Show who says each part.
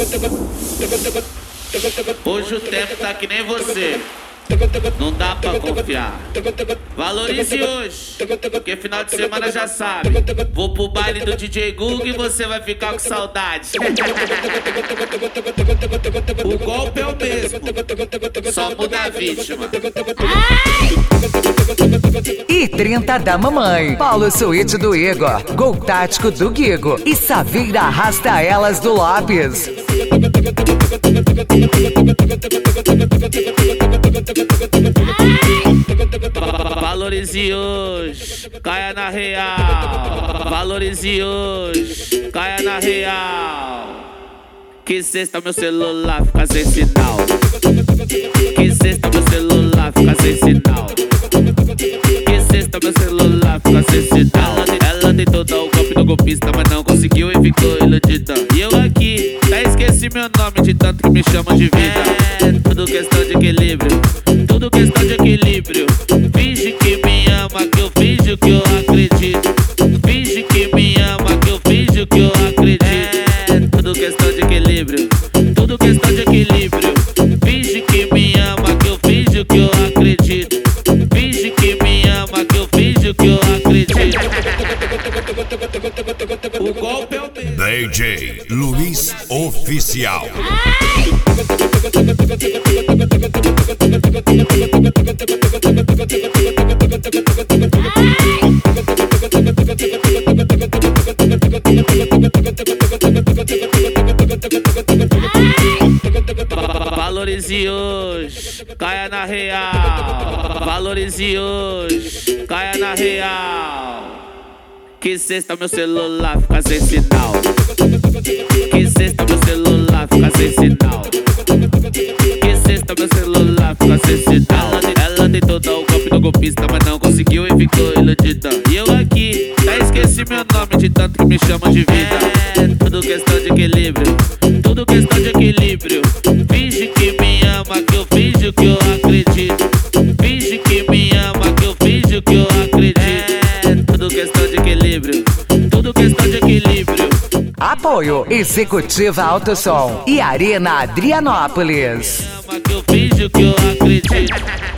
Speaker 1: Hoje o tempo tá que nem você, não dá pra confiar. Valorize hoje, porque final de semana já sabe. Vou pro baile do DJ Google e você vai ficar com saudade. O golpe é o mesmo, só muda a vítima.
Speaker 2: E 30 da mamãe, Paulo Suíte do Igor, Gol Tático do Guigo e Saveira Arrasta Elas do Lopes.
Speaker 1: Valorize hoje, caia na real. Valorize hoje, caia na real. Que sexta meu celular fica sem sinal. Que sexta meu celular fica sem sinal. Que sexta meu celular fica sem sinal. Ela tentou dar o golpe do golpista, mas não conseguiu e ficou iludida. E eu aqui, até esqueci meu nome de tanto que me chamam de vida. É tudo questão de equilíbrio, tudo questão de equilíbrio. Finge que me ama, que eu finjo que eu acredito. Finge que me ama, que eu finjo que eu acredito. É tudo questão de equilíbrio, tudo questão de equilíbrio. Finge que me ama, que eu finjo que eu acredito. Finge que me ama, que eu finjo que eu acredito. O golpe é o mesmo.
Speaker 3: DJ Luiz Oficial.
Speaker 1: Valorize hoje, caia na real. Valorize hoje, caia na real. Que sexta meu celular fica sem sinal. Que sexta meu celular fica sem sinal. Que sexta meu celular fica sem sinal. Ela tentou dar o golpe do golpista, mas não conseguiu e ficou iludida. E eu aqui, até esqueci meu nome de tanto que me chamam de vida. É tudo questão de equilíbrio, tudo questão de equilíbrio. Finge que me ama, que eu finjo que eu acredito. Finge que me ama, que eu finjo que eu acredito. É tudo questão de equilíbrio, tudo questão de equilíbrio.
Speaker 2: Apoio Executiva Alto Som e Arena Adrianópolis.
Speaker 1: Me ama, que eu finjo que eu acredito.